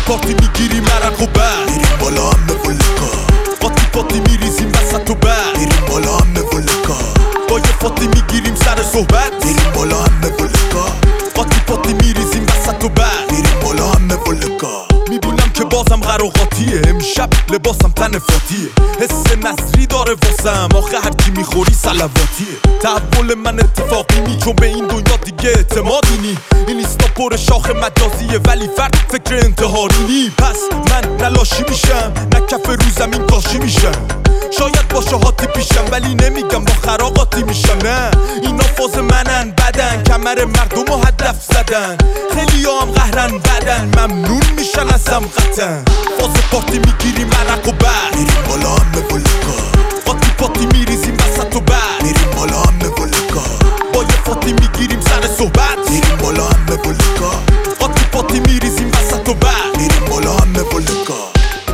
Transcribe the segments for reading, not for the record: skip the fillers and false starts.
پارتی میگیریم عرق و بعد میریم بالا همه ولکا قاطی پاتی میریزیم وسط و بعد میریم بالا همه ولکا با یه فاتی میگیریم سر صحبت میریم بالا همه ولکا قاطی پاتی میریزیم وسط و بعد میریم بالا همه ولکا میبینم که بازم قراقاتیه امشب لباسم تن فاتیه حس نظری داره واسم آخه هرکی میخوری سلواتیه تحول من اتفاقی نی چون به این دنیا دیگه اعتمادی نی این اینستا پر شاخ مجازیه ولی فرد فکر انتحاری نی پس من نلاشی میشم نه کف رو زمین کاشی میشم شاید با شهاتی پیشم ولی نمیگم با خراقاتی میشم نه اینا فاز منن بدن کمر مردم و هدف زدن خیلی هم قهرن بدن ممنون میشن از سمقتن فاز پارتی میگیریم عرق و بعد میریم بالا همه ولکا قاطی پاتی میریزیم وسط و بعد میریم بالا همه ولکا با یه فاتی میگیریم سر صحبت میریم بالا همه ولکا قاطی پاتی میریزیم وسط و بعد میریم بالا همه ولکا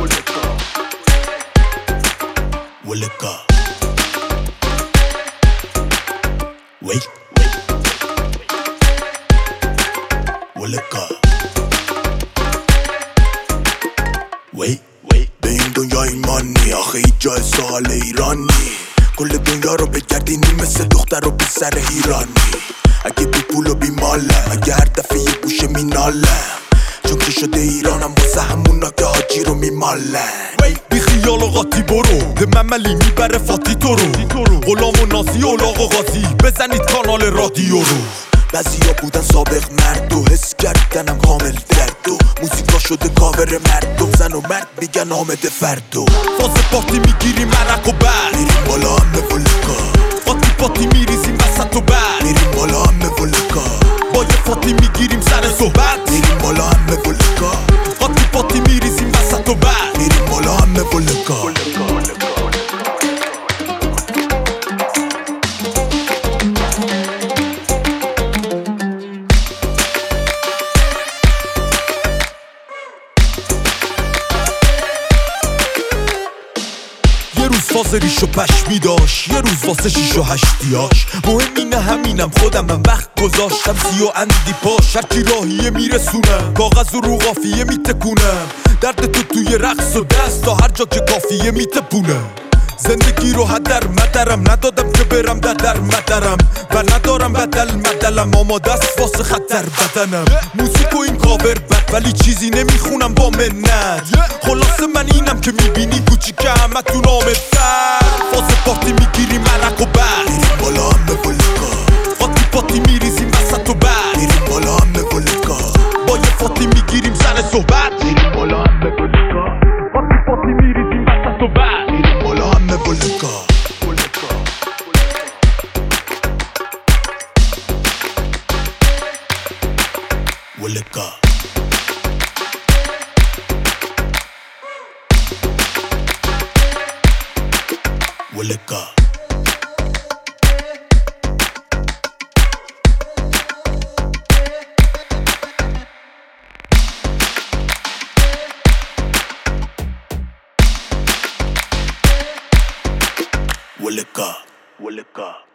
ولکا وی ولکا وی به این دنیا ایمان نی آخه هیچ جای سوال ایران نی کل دنیا رو بگردینی مثل دختر و پسر ایرانی اگه بی پول و بی مالم اگه هر دفعه یه گوشه مینالم چون که شده ایرانم واسه همونا که حاجی رو میمالن بی خیال و قاطی برو به مملی میبره فاتی تو رو غلام و نازی و لاغ و غازی بزنید کانال رادیو رو بعضیا بودن سابق مرد و حس کردنم کامل درد و موزیکا شده کاور مردم زن و مرد میگن آمد فرد و فاز پارتی میگیریم عرق و بعد میریم بالا همه ولکا قاطی پاتی میریزیم وسط و بعد میریم بالا همه ولکا با یه فاتی میگیریم سر صحبت میریم بالا همه ولکا قاطی پاتی میریزیم وسط و بعد میریم بالا همه ولکا یه روز فاز ریش و پشمی داشت یه روز واسه 6 و 8دیاش مهم اینه همینم خودم من وقت گذاشتم سی و اندی پاش هرکی راهیه میرسونم کاغذ و رو قافیه میتکونم درد تو توی رقص و دست تا هر جا که کافیه میتپونم زندگی رو هدر مدرم ندادم که برم در مدرم و ندارم بدل مدلم آماده است واسه خطر بدنم موسیق و این کاور بد ولی چیزی نمیخونم با منت خلاصه من اینم که میبینی کوچیک همه تو نامتر فاز پارتی میگیریم عرق و بعد میریم بالا همه ولکا قاطی پاتی میریزیم وسط و بعد میریم بالا همه ولکا با یه فاتی میگیریم سر صحبت میریم بالا همه ولکا قاطی پاتی میریزیم وسط و بعد میریم بالا همه ولکا ولکا ولکا ولکا ولکا